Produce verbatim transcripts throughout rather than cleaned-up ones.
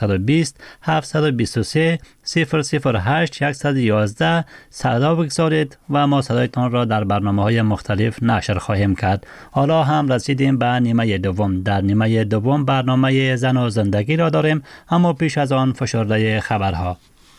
بیست هفت دو سه صفر صفر هشت یک یک یک صدا بگذارید و ما صدایتان را در برنامه‌های مختلف نشر خواهیم کرد. حالا هم رسیدیم به نیمه دوم. در نیمه دوم برنامه زن و زندگی را داریم، اما پیش از آن فشرده خبرها.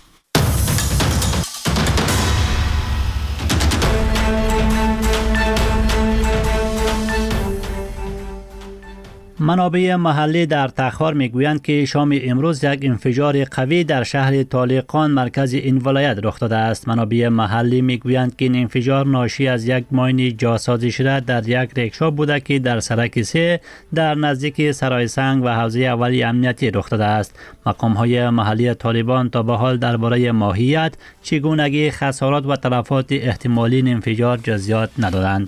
منابع محلی در تخار میگویند که شام امروز یک انفجار قوی در شهر طالقان مرکز این ولایت رخ داده است. منابع محلی میگویند که این انفجار ناشی از یک ماین جاسازی شده در یک رکشا بوده که در سرک سه در نزدیک سرای سنگ و حوزه اولی امنیتی رخ داده است. مقام‌های محلی طالبان تا به حال درباره ماهیت، چگونگی خسارات و تلفات احتمالی این انفجار جزئیات ندادند.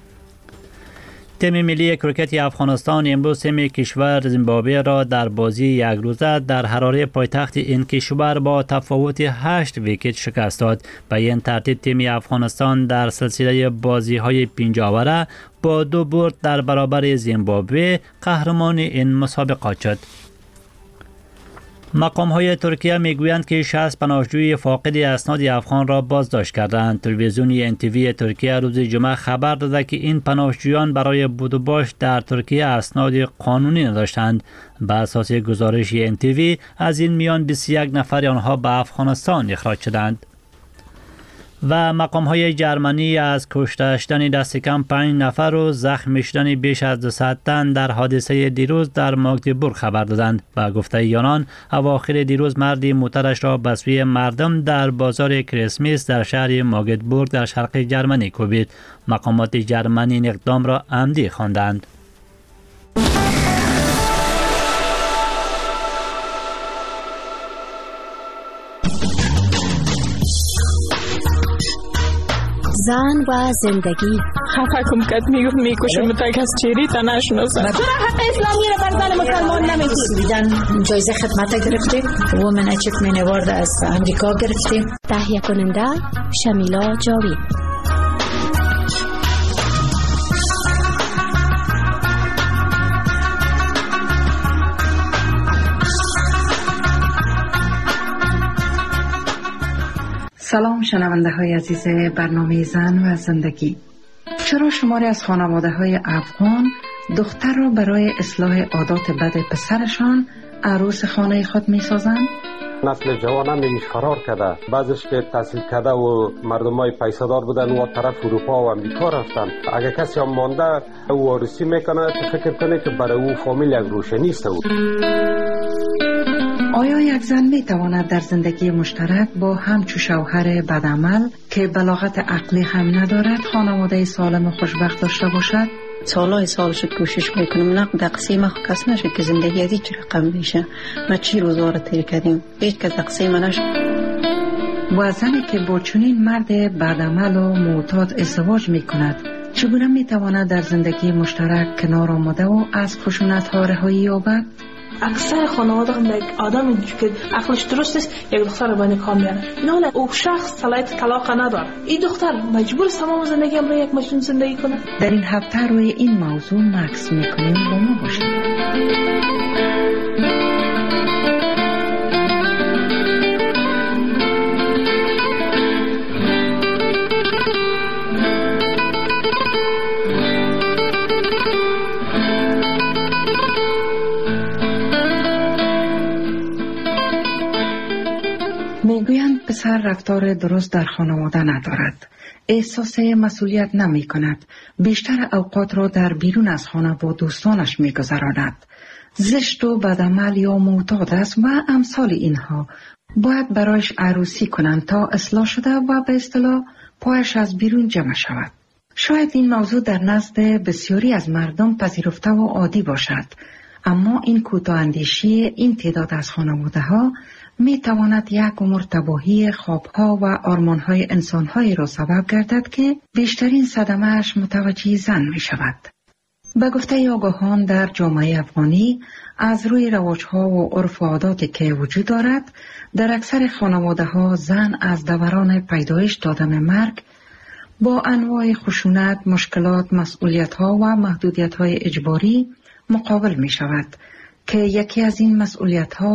تیم ملی کریکت افغانستان امروز تیم کشور زیمبابوه را در بازی یک روزه در حراره پایتخت این کشور با تفاوت هشت ویکت شکست داد. به این ترتیب تیم افغانستان در سلسله بازی‌های پنج اوره با دو برد در برابر زیمبابوه قهرمان این مسابقات شد. مقام‌های ترکیه میگویند که شصت پناهجوی فاقد اسناد افغان را بازداشت کردند. تلویزیون ان تی وی ترکیه روز جمعه خبر داده که این پناهجویان برای بود و باش در ترکیه اسناد قانونی نداشتند. بر اساس گزارش ان تی وی از این میان بیست و یک نفر آنها به افغانستان اخراج شدند. و مقام‌های جرمنی از کشته شدن دست کم پنج نفر و زخمی شدن بیش از دویست تن در حادثه دیروز در ماگدبورگ خبر دادند. و گفته آنان اواخر دیروز مردی موترش را به سوی مردم در بازار کریسمس در شهر ماگدبورگ در شرق جرمنی کوبید. مقامات جرمنی این اقدام را عمدی خواندند. زن و زندگی. خفه کم کت میگفت میکشم تا کس چیری تا نشناسم. چرا حق اسلامی را بر زن مسلمان نمیدید؟ سویدن جایزه خدمت گرفتیم. وومن اچیومنت اوارد از امریکا گرفتیم. تهیه کننده شمیلا جاوید. سلام شنونده های عزیز برنامه زن و زندگی. چرا شماری از خانواده های افغان دختر را برای اصلاح عادات بد پسرشان عروس خانه خود می سازند؟ نسل جوان هم میش فرار کرده، بعضش که تحصیل کرده و مردم های پیسادار بودن و طرف اروپا و امریکا رفتن. اگه کسی هم مانده او وارسی میکنه تو فکر کنه که برای او فامیل یک روشنی است. آیا یک زن می تواند در زندگی مشترک با همچو شوهر بدعمل که بلاغت عقلی هم ندارد خانواده سالم و خوشبخت داشته باشد؟ سالهای سال شد کوشش میکنم نقد قسیم خو کس نشد که زندگی از هیچ رقم میشه. ما چی روزوار تیر کردیم هیچ کس قسیم نشد. و زنی که با چنین مرد بدعمل و معتاد ازدواج میکند چگونه میتواند در زندگی مشترک کنار آمده و از خشونت ها رهایی یابد؟ اکثر خانواده هم یک آدم که عقلش درست است یک دختر رو باید کام بیاره. نه او شخص صلاحیت طلاق نداره. این دختر مجبور است تمام زندگی هم رو یک مجنون زندگی کنه. در این هفته روی این موضوع مکس میکنیم. با ما باشید. میگویند پسر رفتار درست در خانواده ندارد، احساس مسئولیت نمی کند، بیشتر اوقات را در بیرون از خانه با دوستانش می گذراند، زشت و بدعمل یا معتاد است و امثال اینها. باید برایش عروسی کنند تا اصلاح شده و به اصطلاح پایش از بیرون جمع شود. شاید این موضوع در نزد بسیاری از مردم پذیرفته و عادی باشد، اما این کوتاه‌اندیشی این تعداد از خانواده ها می تواند یک عمر تباهی خوابها و آرمانهای انسانهایی را سبب گردد که بیشترین صدمه‌اش متوجه زن می شود. به گفته آگاهان در جامعه افغانی از روی رواجها و عرف و عاداتی که وجود دارد در اکثر خانواده ها زن از دوران پیدایش تا دم مرگ با انواع خشونت، مشکلات، مسئولیت ها و محدودیت های اجباری مقابل می شود که یکی از این مسئولیت ها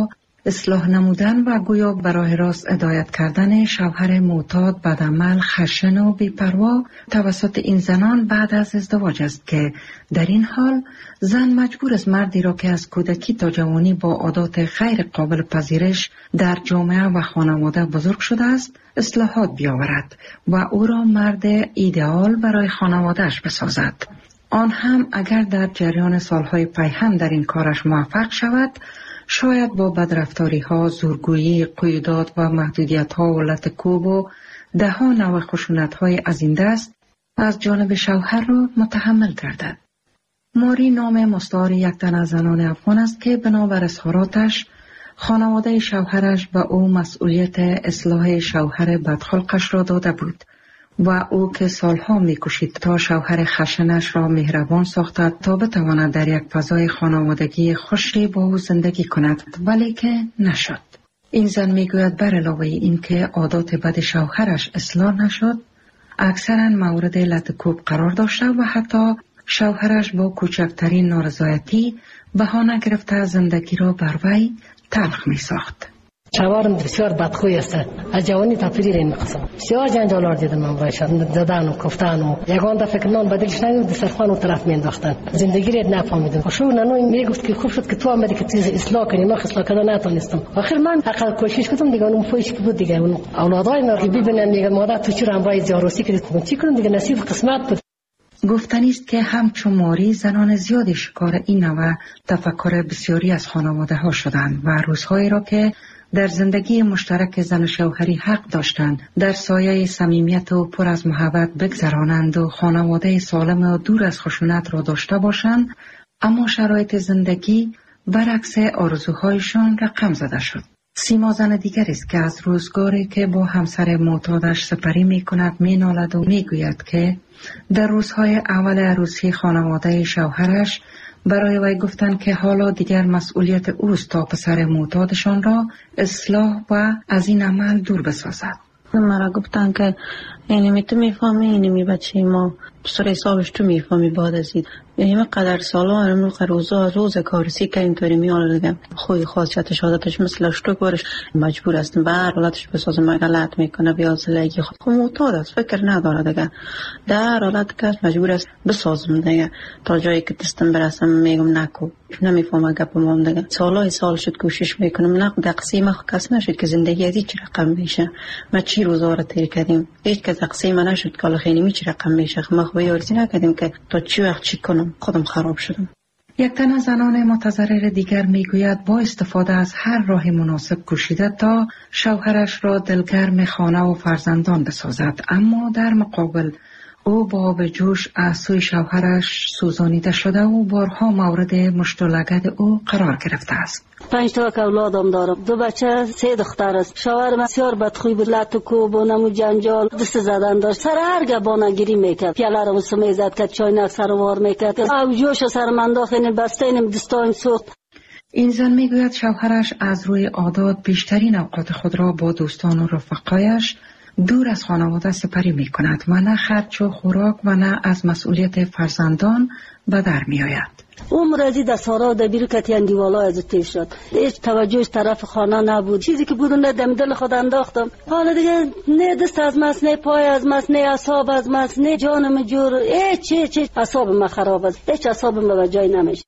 اصلاح نمودن و گویا به راه راست هدایت کردن شوهر معتاد، بدعمل، خشن و بی‌پروا توسط این زنان بعد از ازدواج است که در این حال زن مجبور است مردی را که از کودکی تا جوانی با عادات غیر قابل پذیرش در جامعه و خانواده بزرگ شده است اصلاحات بیاورد و او را مرد ایدئال برای خانوادهش بسازد. آن هم اگر در جریان سالهای پیهم در این کارش موفق شود، شاید با بدرفتاری ها، زورگویی، قیودات و محدودیت ها و لطکوب و ده ها نوع خشونت های از این دست از جانب شوهر را متحمل گردد. ماری نام مستعار یک تن از زنان افغان است که بنابر اظهاراتش خانواده شوهرش به او مسئولیت اصلاح شوهر بدخلقش را داده بود و او که سالها می‌کوشید تا شوهر خشنش را مهربان ساخته تا بتواند در یک فضای خانوادگی خوشی با او زندگی کند، ولی که نشد. این زن میگوید بر علاوه این که عادات بد شوهرش اصلاح نشد، اکثرا مورد لطکوب قرار داشته و حتی شوهرش با کوچکترین نارضایتی بهانه گرفته زندگی را بر وی تلخ می ساخت. شوهرم بسیار بدخوی است. از جوانی تا پیری این قسم بسیار جنجال دیدم من برایش زدن و کفتن و یگان دفعه که نان بدلش نگفت دسترخوان اون طرف میانداختن. زندگی را نفهمیدم. و شو نانو میگفت که خوب شد که تو آمدی که چیز اصلاح کنی. من اصلاح کردن نتونستم. آخر من حقیقت کوشش کردم دیگه اون فوش که بود دیگه اون اولادای من که ببینن میگه مادر تو چرا همراه زیاروسی کردی؟ چی کنم دیگه نصیب قسمت بود. گفتنی است که همچون ماری زنان زیادی شکار این نوع تفکر بسیاری از خانواده ها شدند و روزهایی را که در زندگی مشترک زن و شوهری حق داشتند در سایه صمیمیت و پر از محبت بگذرانند و خانواده سالم و دور از خشونت را داشته باشند، اما شرایط زندگی برعکس آرزوهایشان رقم زده شد. سیما زن دیگری است که از روزگاری که با همسر معتادش سپری می کند می نالد و می گوید که در روزهای اول عروسی خانواده شوهرش برای وی گفتند که حالا دیگر مسئولیت اوست تا پسر معتادشان را اصلاح و از این عمل دور بسازد. مرا گفتن که اینمی تو میفهمی اینمی بچه ما سر حسابش تو میفهمی بعد از این اینمی قدر سالا اینمی روزا روز کارسی که اینطوری میاره دیگه خوی خاصیتش عادتش مثل اشتوک برش مجبور است بر حالتش بسازه مگلت میکنه بیازلگی خود خود معتاد است فکر نداره دیگه در حالت که مجبور است بسازم دیگه تا جایی که دستم برسم میگم نکو نمیفهمه گپ ما دیگه سالای سال شد کوشش میکنم نه دقیقه کس نشد که زندگی از چی رقم میشه ما چی روزا رو طی کردیم هیچ کس دقیقه نشد که حالا خیلی چی رقم میشه ما خوبه یارزی نکردیم که تا چی وقت چی کنم خودم خراب شدم. یک تن از زنان متضرر دیگر میگوید با استفاده از هر راه مناسب کوشیده تا شوهرش را دلگرم خانه و فرزندان بسازد، اما در مقابل او با به جوش از سوی شوهرش سوزانیده شده و بارها مورد مشت و لگد او قرار گرفته است. پنج تا که اولادم دارم، دو بچه سه دختر است. شوهرم بسیار بدخوی بود، لط و کوب و نمو جنجال دست زدن داشت. سر هر گبانه گیری میکرد، پیاله رو سمی زد کرد، چاینک سر وار میکرد، او جوش سر من داخل بسته اینم دستایم سوخت. این زن میگوید شوهرش از روی عادات بیشترین اوقات خود را با دوستان و رفقایش دور از خانواده سپری می کند و نه خرچ و خوراک و نه از مسئولیت فرزندان به در می آید. عمر ازی در سارا و در بیرو کتی اندیوالا از تیف شد. هیچ توجهش طرف خانه نبود. چیزی که بود نه دم دل خود انداختم. حالا دیگه نه دست از ماست، نه پای از ماست، نه اعصاب از ماست، نه جانم جور. هیچ هیچ هیچ اعصاب من خراب است. هیچ اعصاب من به جای نمیشه.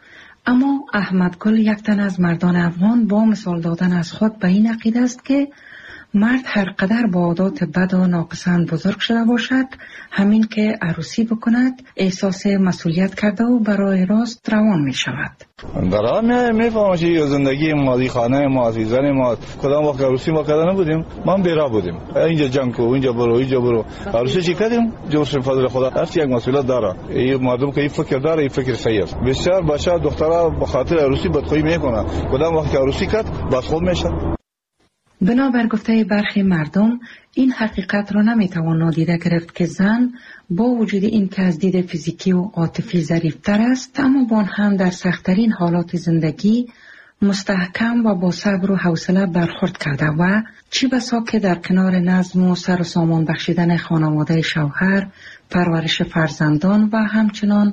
اما احمد گل یک تن از مردان افغان با مثال دادن از خود به این عقیده است که مرد هر قدر با عادات بد و ناپسند بزرگ شده باشد، همین که عروسی بکند احساس مسئولیت کرده و برای راست روان می شود. در آن می فهمم که زندگی مادی خانه ما عزیزان ما کدام وقت عروسی ما کردن نبودیم، ما بیرا بودیم. اینجا جنگ کو، اینجا برو، اینجا برو. عروسی چی کردیم؟ جوش فضل خدا. هر یک مسئولیت داره. این مردم که این فکر داره، این فکر صحیح است. بسیار بچه دخترها به خاطر عروسی بدخویی میکنه. کدام وقت عروسی کرد، بدخو میشه. بنابر گفته برخی مردم این حقیقت را نمیتوان نادیده گرفت که زن با وجود این که از دید فیزیکی و عاطفی ظریفتر است، اما با هم در سخت‌ترین حالات زندگی مستحکم و با صبر و حوصله برخورد کرده و چی بسا که در کنار نظم و سر و سامان بخشیدن خانواده شوهر، پرورش فرزندان و همچنان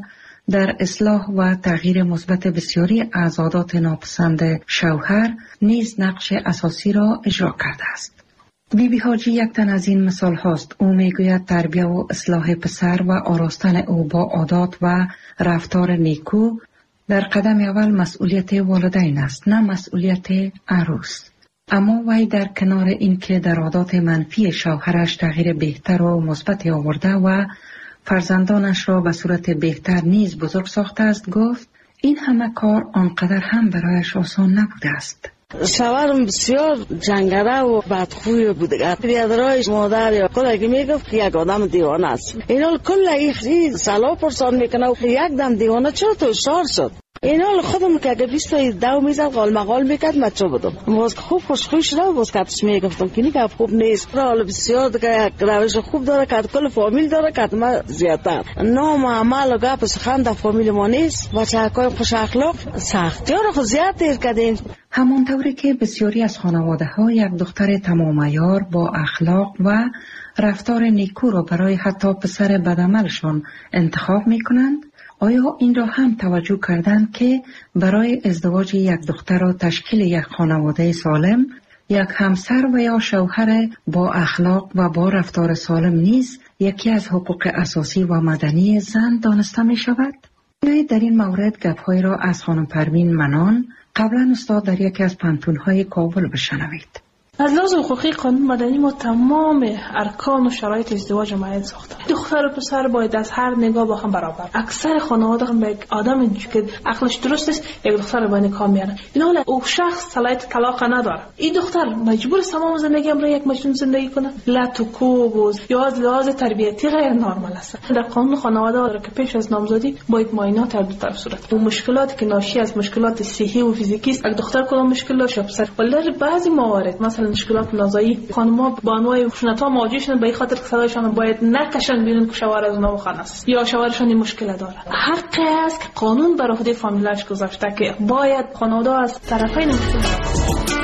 در اصلاح و تغییر مثبت بسیاری از عادات ناپسند شوهر نیز نقش اساسی را اجرا کرده است. بی بی حاجی یک تن از این مثال هاست. او میگوید تربیت و اصلاح پسر و آراستن او با عادات و رفتار نیکو در قدم اول مسئولیت والدین است، نه مسئولیت عروس. اما وی در کنار اینکه در عادات منفی شوهرش تغییر بهتر و مثبت آورده و فرزندانش را به صورت بهتر نیز بزرگ ساخته است، گفت این همه کار آنقدر هم برایش آسان نبوده است. شوهرم بسیار جنگره و بدخوی بوده. بیادرایش مادر یا کل اگه میگفت که یک آدم دیوانه است. این حال کل این سلا پرسان میکنه و یک دم دیوانه چرا تو شار شد؟ این حال خودم که اگه بیست تا دو میزد قال مقال میکرد من چه بدم. باز خوب خوشخوش شده و باز کتش میگفتم که نیگه خوب نیست. حال بسیار دیگه یک روش خوب داره که کل فامیل داره که ما زیادتر. نام عمل و گپ سخن در فامیل ما نیست. بچه های خوش اخلاق سختی ها رو خود زیاد دیر کردیم. همانطوری که بسیاری از خانواده ها یک دختر تمام عیار با اخلاق و رفتار نیکو را برای حتی پسر بدعملشان انتخاب می کنند، آیا این را هم توجه کردند که برای ازدواج یک دختر و تشکیل یک خانواده سالم، یک همسر و یا شوهر با اخلاق و با رفتار سالم نیز یکی از حقوق اساسی و مدنی زن دانسته می شود؟ در این مورد گپ‌های را از خانم پروین منان، قبلا استاد در یکی از پانتون‌های کابل بشنوید. از لحاظ حقوقی قانون مدنی ما تمام ارکان و شرایط ازدواج معین ساختیم. دختر و پسر باید از هر نگاه با هم برابر. اکثر خانواده هم یک آدم که عقلش درست است یک دختر با نکاح میارن. این حالا او شخص صلاحیت طلاق نداره. این دختر مجبور تمام زندگی هم را یک مجنون زندگی کنه. لط و کوب یا از لحاظ تربیتی غیر نرمال است. در قانون خانواده را که پیش از نامزدی باید معاینات در دو طرف صورت. اون مشکلاتی که ناشی از مشکلات صحی و فیزیکی است، یک دختر کدام مشکل داشته پسر. ولی در بعضی موارد مثلا مشکلات نازایی خانم‌ها با انواع خشونت‌ها مواجه شدن به خاطر که صدایشان باید نکشن بیرون که شوهر از اونها بخوان است یا شوهرشان این مشکل داره. حقی است که قانون بر عهده فامیلش گذاشته که باید خانواده از طرفین مشکل.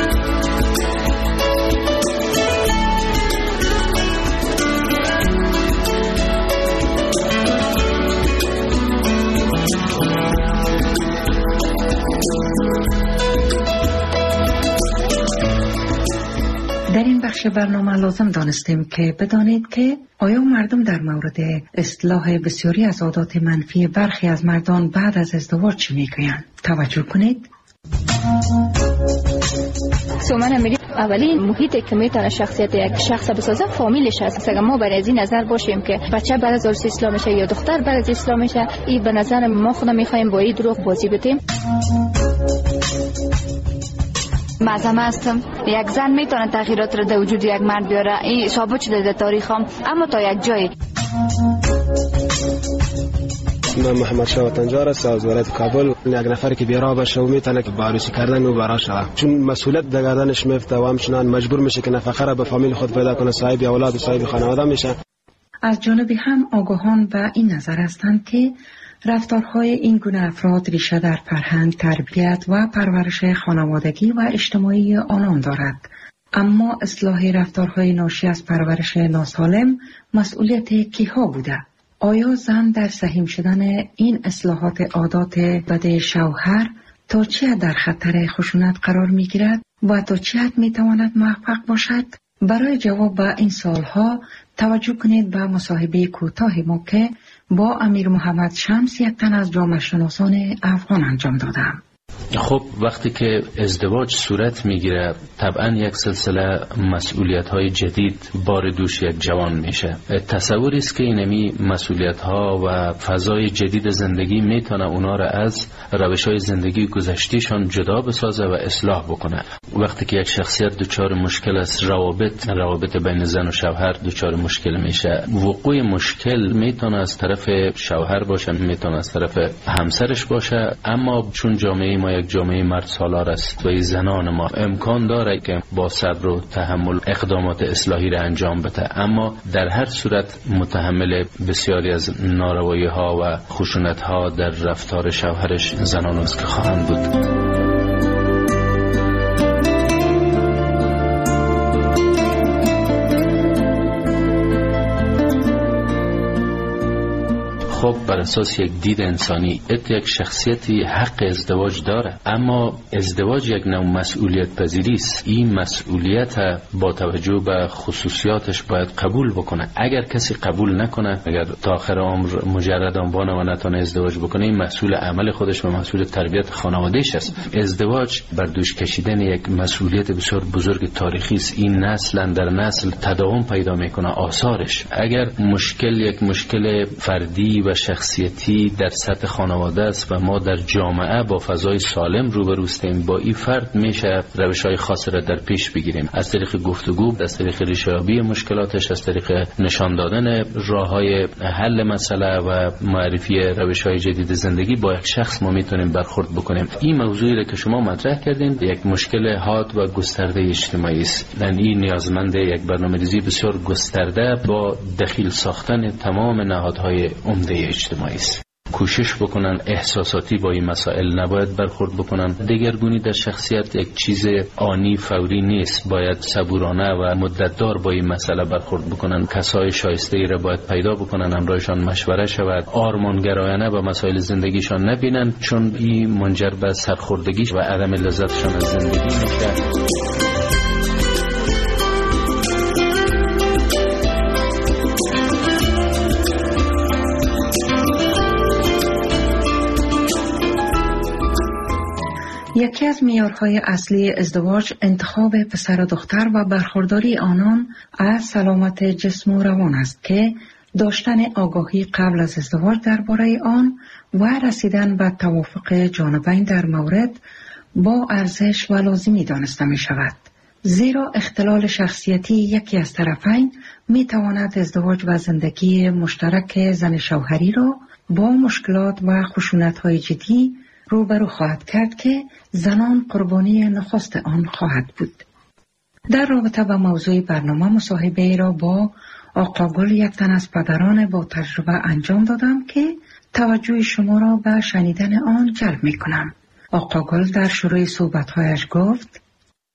در این بخش برنامه لازم دانستیم که بدانید که آیا مردم در مورد اصلاح بسیاری از عادات منفی برخی از مردان بعد از ازدواج چی میگویند؟ توجه کنید. سومن امیری اولین محیطی که میتونه شخصیت یک شخص بسازه فامیلش هست. اگر ما برای از این نظر باشیم که بچه بعد از عروسی اسلام میشه یا دختر بعد از اسلام میشه، این به نظر ما خودمون میخوایم با این دروغ بازی بتیم. مذهب هستم یک زن میتونه تغییرات رو در وجود یک مرد بیاره، این ثابت شده در تاریخ هم، اما تا یک جایی. من محمد شاه تنجار است از ولایت کابل. یک نفر که بیراه باشه و میتونه که با عروسی کردن او برا شود، چون مسئولیت در گردنش میفته و همچنان مجبور میشه که نفقه را به فامیل خود پیدا کنه، صاحب اولاد و صاحب خانواده میشه. از جانبی هم آگاهان به این نظر هستند که رفتارهای این گونه افراد ریشه در فرهنگ، تربیت و پرورش خانوادگی و اجتماعی آنان دارد. اما اصلاح رفتارهای ناشی از پرورش ناسالم مسئولیت کیها بوده؟ آیا زن در سهیم شدن این اصلاحات عادات بد شوهر تا چه حد در خطر خشونت قرار می گیرد و تا چه حد می تواند موفق باشد؟ برای جواب به این سوالها توجه کنید به مصاحبه کوتاه ما که با امیر محمد شمس، یک تن از جامعه شناسان افغان، انجام دادم. خب وقتی که ازدواج صورت میگیره طبعا یک سلسله مسئولیت های جدید بار دوش یک جوان میشه. تصوری است که اینمی مسئولیت ها و فضای جدید زندگی میتونه اونا را از روش های زندگی گذشتیشان جدا بسازه و اصلاح بکنه. وقتی که یک شخصیت دچار مشکل است، روابط روابط بین زن و شوهر دچار مشکل میشه. وقوع مشکل میتونه از طرف شوهر باشه، میتونه از طرف همسرش باشه، اما چون جامعه ما یک جامعه مرد سالار است و زنان ما امکان داره که با صبر و تحمل اقدامات اصلاحی را انجام بده، اما در هر صورت متحمل بسیاری از ناروایی ها و خشونت ها در رفتار شوهرش زنان است که خواهند بود. خب بر اساس یک دید انسانی یک شخصیتی حق ازدواج داره، اما ازدواج یک نوع مسئولیت پذیری است. این مسئولیت با توجه به خصوصیاتش باید قبول بکنه. اگر کسی قبول نکنه، اگر تا آخر عمر مجرد آنبانه و نتونه ازدواج بکنه، این مسئول عمل خودش و مسئول تربیت خانوادهش است. ازدواج بر دوش کشیدن یک مسئولیت بسیار بزرگ تاریخی است. این نسل در نسل تداوم پیدا میکنه آثارش. اگر مشکل یک مشکل فردی و شخصیتی در سطح خانواده است و ما در جامعه با فضای سالم روبرو هستیم، با این فرد میشه روش‌های خاص را در پیش بگیریم، از طریق گفتگو، از طریق ریشه‌یابی مشکلاتش، از طریق نشان دادن راه‌های حل مسئله و معرفی روش‌های جدید زندگی با یک شخص ما میتونیم برخورد بکنیم. این موضوعی را که شما مطرح کردین یک مشکل حاد و گسترده اجتماعی است. این نیازمند یک برنامه‌ریزی بسیار گسترده با دخیل ساختن تمام نهادهای عمده اجتماعی است. کوشش بکنن احساساتی با این مسائل نباید برخورد بکنن. دگرگونی در شخصیت یک چیز آنی فوری نیست، باید صبورانه و مدتدار با این مسئله برخورد بکنن. کسای شایسته ای را باید پیدا بکنن، همراهشان مشوره شود، آرمانگرایانه به مسائل زندگیشان نبینن، چون این منجر به سرخوردگی و عدم لذتشان از زندگی میشه. یکی از معیارهای اصلی ازدواج انتخاب پسر و دختر و برخورداری آنان از سلامت جسم و روان است که داشتن آگاهی قبل از ازدواج درباره آن و رسیدن به توافق جانبین در مورد با ارزش و لازمی دانسته می شود. زیرا اختلال شخصیتی یکی از طرفین می تواند ازدواج و زندگی مشترک زن شوهری را با مشکلات و خشونت‌های جدی روبرو خواهد کرد که زنان قربانی نخست آن خواهد بود. در رابطه با موضوع برنامه مصاحبه را با آقا گل، یک تن از پدران با تجربه انجام دادم که توجه شما را به شنیدن آن جلب می کنم. آقا گل در شروع صحبت‌هایش گفت: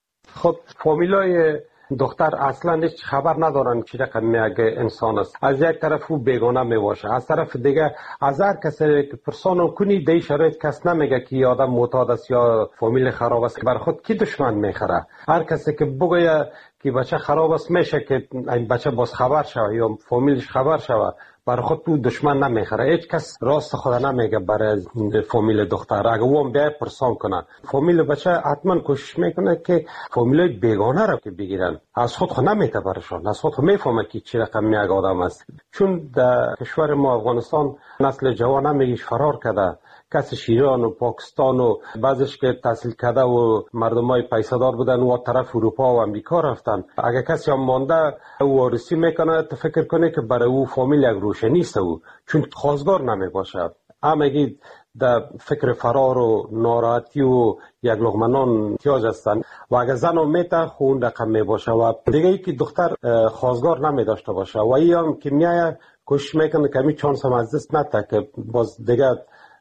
خب فامیلای دختر اصلا هیچ خبر ندارن چی رقم یک انسان است. از یک طرف او بیگانه می باشه، از طرف دیگه از هر کسی که پرسان کنی دی شرایط کس نمیگه که آدم معتاد است یا فامیل خراب است. بر خود کی دشمن میخره؟ هر کسی که بگه که بچه خراب است میشه که این بچه باز خبر شوه یا فامیلش خبر شوه، برای خود تو دشمن نمیخره. هیچ کس راست خود نمیگه برای فامیل دختر. اگه او هم بیای پرسان کنه، فامیل بچه حتما کوشش میکنه که فامیل بیگانه را که بگیرن. از خود خود نمیته برشان، از خود خود میفهمه که چی رقم یک آدم است. چون در کشور ما افغانستان نسل جوان همیش فرار کرده. کسی شیران و پاکستان و بعضش که تحصیل کرده و مردمای پیسه‌دار بودن و طرف اروپا و امریکا رفتن. اگه کسی هم مانده او وارسی میکنه، تو فکر کنه که برای او فامیل یک روشنی است، او چون خواستگار نمی باشه. همگی در فکر فرار و ناراحتی و یک لقمه نان احتیاج هستن و اگه زن هم میته خون رقم می باشه و دیگه ای که دختر خواستگار نمی داشته باشه و ای هم که میایه کوشش میکنه که می چانس هم از دست نته که باز دیگه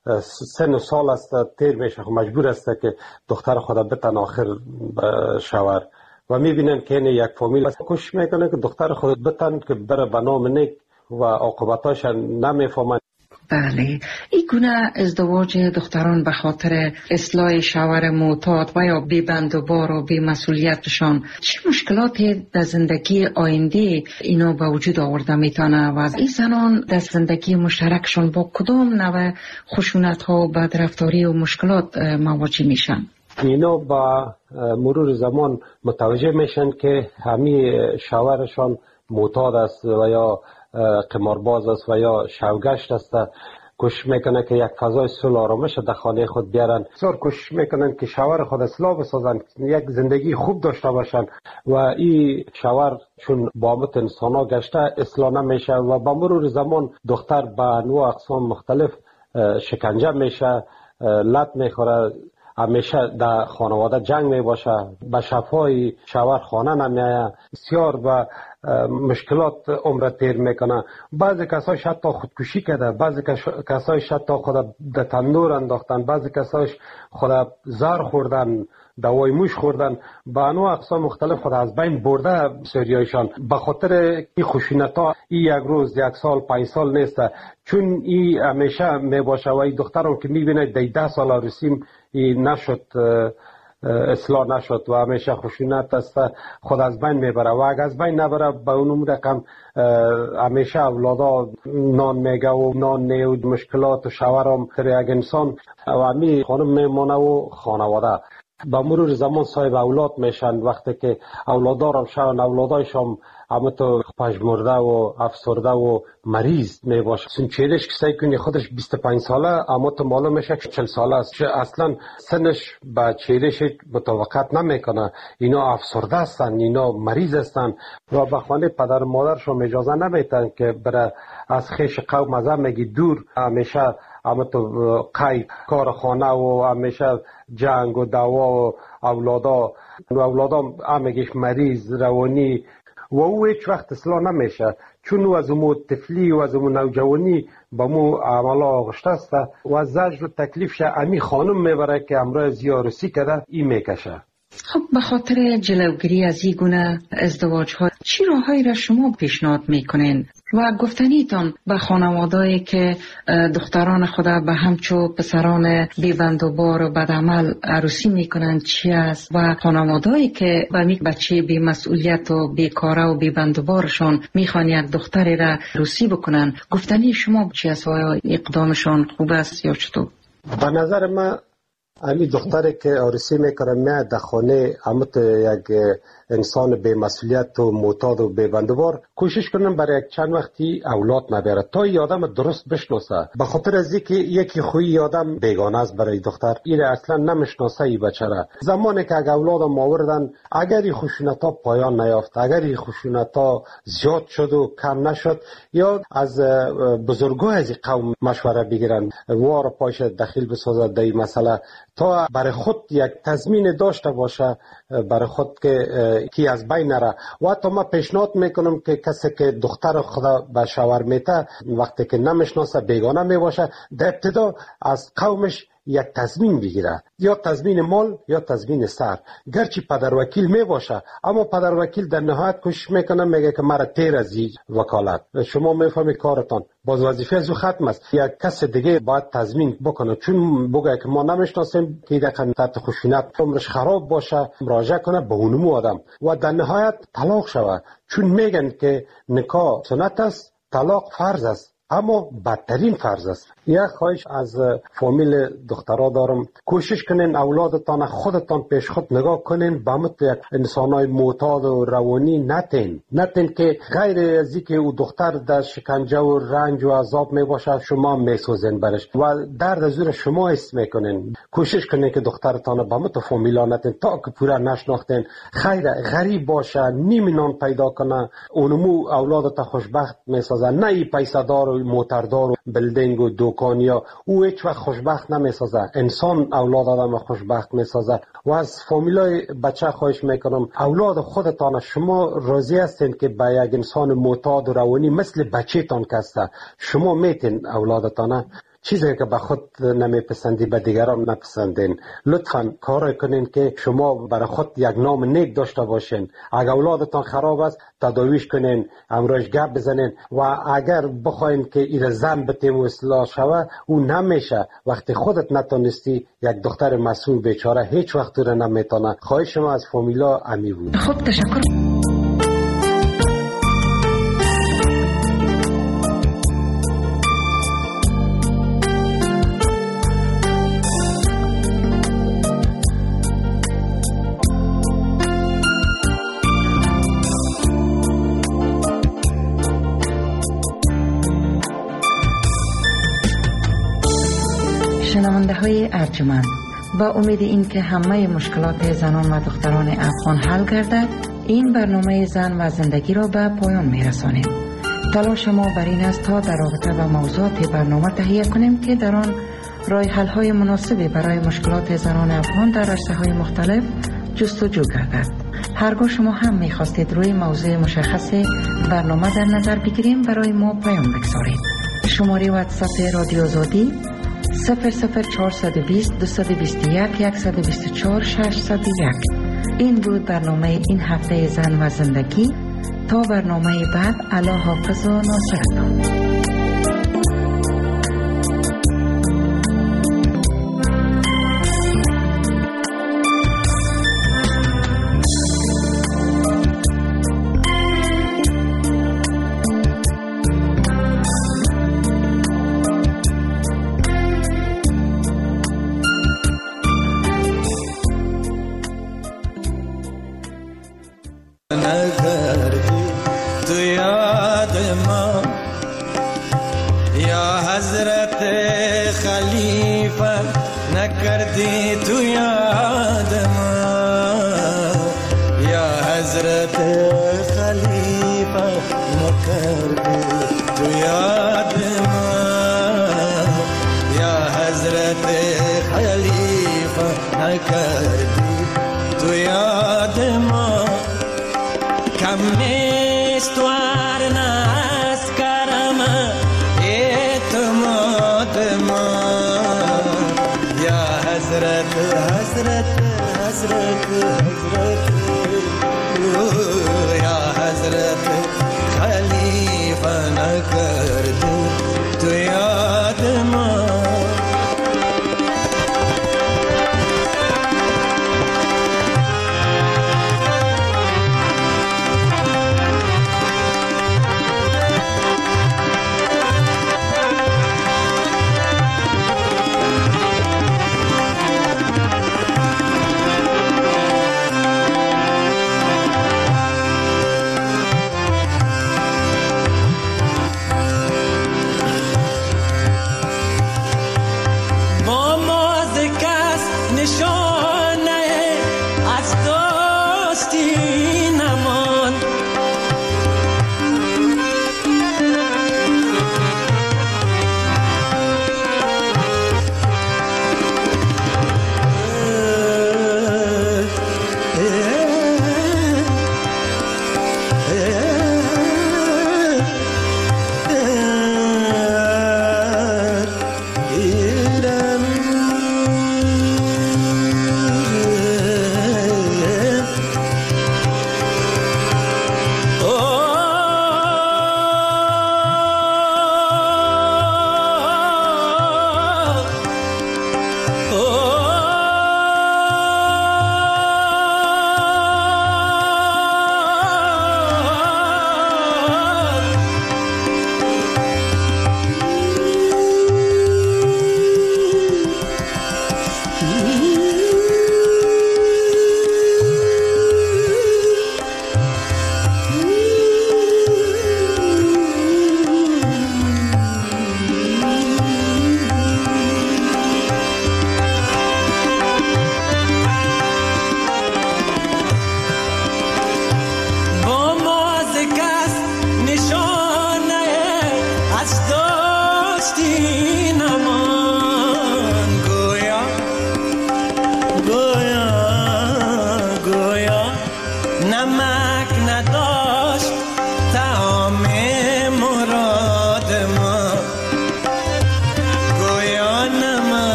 سن و سال است تیر میشه، مجبور است که دختر خدا بتن آخر شوهر و میبینن که این یک فامیل کوشش میکنه که دختر خود بتن که بره به نام نیک و عاقبتاش نمیفهمن. بله، این گونه ازدواج دختران به خاطر اصلاح شوهر معتاد و یا بی بند و بار و بی مسئولیتشان چه مشکلاتی در زندگی آینده اینا به وجود آورده میتونه و این زنان در زندگی مشترکشان با کدام نوع خشونت ها و بدرفتاری و مشکلات مواجه میشن؟ اینا با مرور زمان متوجه میشن که همین شوهرشان معتاد است و یا قمارباز است و یا شوگشت است. کوشش میکنه که یک فضای صلح آرامش در خانه خود بیارن. بسیار کوشش میکنن که شوهر خود اصلاح بسازن، یک زندگی خوب داشته باشن و این شوهر چون بابت انسان ها گشته اصلاح نمیشه و با مرور زمان دختر به انواع اقسام مختلف شکنجه میشه، لط میخوره، همیشه در خانواده جنگ می باشه، به شفای شوهر خانه نمیایه، بسیار به مشکلات عمر تیر میکنه. بعضی کسایش حتی خودکشی کرده، بعضی کسایش حتی خود در تندور انداختن، بعضی کسایش خود زهر خوردن دوای موش خوردن، به انواع اقسام مختلف خود از بین برده بسیاریایشان. به خاطر این خشونت ها این یک روز یک سال پنج سال نیست، چون این همیشه می باشه و این دختران که میبینید دی ده سال عروسیم این نشد اصلاح نشد و همیشه خشونت است، خود از بین میبره و اگر از بین نبره به اونم رقم همیشه اولادا نان میگه و نان نه و مشکلات و شوهرم تر یک انسان و همی خانم میمانه و خانواده با مرور زمان صاحب اولاد میشن. وقتی که اولادارم شون اولادایشم اما تو پژمرده و افسرده و مریض می باشه. سن چهرش کسایی کنی خودش بیست و پنج ساله اما تو معلوم میشه که چهل ساله است. اصلا سنش با چهرش مطابقت نمیکنه. اینا افسرده هستن، اینا مریض هستن و به خانه پدر و مادرشون اجازه نمیدن که برای از خیش قوم مزه میگی دور. همیشه اما تو قید کار خانه و همیشه جنگ و دعوا و اولادا و اولادا همگیش مریض روانی و او هیچ وقت اصلاح نمیشه، چون او از امو طفلی و از امو نوجوانی با مو عملا آغشته است و زجر و تکلیفش امی خانم میبره که امرای زیارسی کده این میکشه. خب به خاطر جلوگیری از این گونه ازدواج ها چی راههایی را شما پیشنهاد میکنین و گفتنیتان به خانوادهایی که دختران خدا به همچو پسران بی‌بندوبار و بدعمل عروسی میکنن چی است و خانوادهایی که به می بچه بی مسئولیت و بیکاره و بی‌بندوبارشان میخوان یک دختری را عروسی بکنن، گفتنی شما چی است و اقدامشان خوب است یا چطور؟ به نظر من امی دختری که عروسی میکنه میاد در خانه امت یک انسان بی مسئولیت و معتاد و بی بندوبار کوشش کنن برای یک چند وقتی اولاد نبره تا این آدم درست بشناسه. به خاطر از اینکه یکی خوی آدم بیگانه است برای دختر، این اصلا نمیشناسه این بچه را. زمانی که اگه اولادم آوردن اگر این خشونت ها پایان نیافت، اگر این خشونت ها زیاد شد و کم نشد، یا از بزرگای از قوم مشوره بگیرن وار پاش دخیل بسازد در این مسئله تا برای خود یک تضمین داشته باشه برای خود که کی از بین نره. و حتی ما پیشنهاد میکنم که کسی که دختر خدا به شوهر میته وقتی که نمیشناسه بیگانه میباشه در ابتدا از قومش یک تضمین بگیره، یا تضمین مال یا تضمین سر. گرچه پدر وکیل می باشه اما پدر وکیل در نهایت کوشش میکنه میگه که مرا تیر از این وکالت شما میفهمی کارتان باز وظیفه از ختم است، یک کس دیگه باید تضمین بکنه، چون بگه که ما نمیشناسیم که دقیقا تحت خشونت عمرش خراب باشه مراجعه کنه به اونمو آدم و در نهایت طلاق شوه. چون میگن که نکاح سنت است، طلاق فرض است، اما بدترین فرض است. یک خواهش از فامیل دخترها دارم، کوشش کنین اولادتان خودتان پیش خود نگاه کنین، به مت یک انسانای معتاد و روانی نتین نتین که غیر از اینکه او دختر در شکنجه و رنج و عذاب می باشه شما میسوزین برش و درد از او شما حس میکنین. کوشش کنین که دخترتان به مت فامیلا نتین تا که پورا نشناختین، خیر غریب باشه نیم نان پیدا کنه اونمو اولادت خوشبخت میسازه، نه ای پیسه دار و موتردار و بلدینگ و دکانیا او هیچ وقت خوشبخت نمیسازه. انسان اولاد آدم خوشبخت میسازه. و از فامیلای بچه خواهش میکنم اولاد خودتان شما راضی هستین که به یک انسان معتاد و روانی مثل بچه تان کسته شما میتین اولادتان چیزی که به خود نمیپسندی به دیگران نپسندین. لطفاً کار کنین که شما برای خود یک نام نیک داشته باشین. اگر اولادتان خراب است تداویش کنین، امروز گپ بزنین و اگر بخواین که این زن بتیم و اصلاح شوه او نمیشه. وقتی خودت نتونستی یک دختر مسئول بیچاره هیچ وقت رو نمیتونه. خواهش ما از فامیلا امی بود. خب تشکر. شنونده های ارجمند، با امید اینکه همه مشکلات زنان و دختران افغان حل گردد این برنامه زن و زندگی را به پایان می رسانیم. تلاش ما بر این است تا در رابطه با موضوعات برنامه تهیه کنیم که در آن راه حل های مناسبی برای مشکلات زنان افغان در عرصه های مختلف جستجو گردد. هرگاه شما هم می خواستید روی موضوع مشخص برنامه در نظر بگیریم برای ما پیام بگذارید. شماره واتساپ رادیو آزادی صفر صفر چهارصد و بیست دویست و بیست و یک صد و بیست و چهار ششصد و یک. این بود برنامه این هفته زن و زندگی. تا برنامه بعد، الله حافظ و ناصرتان.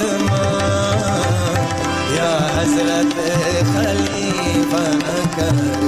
Hazrat Khalifa Nakar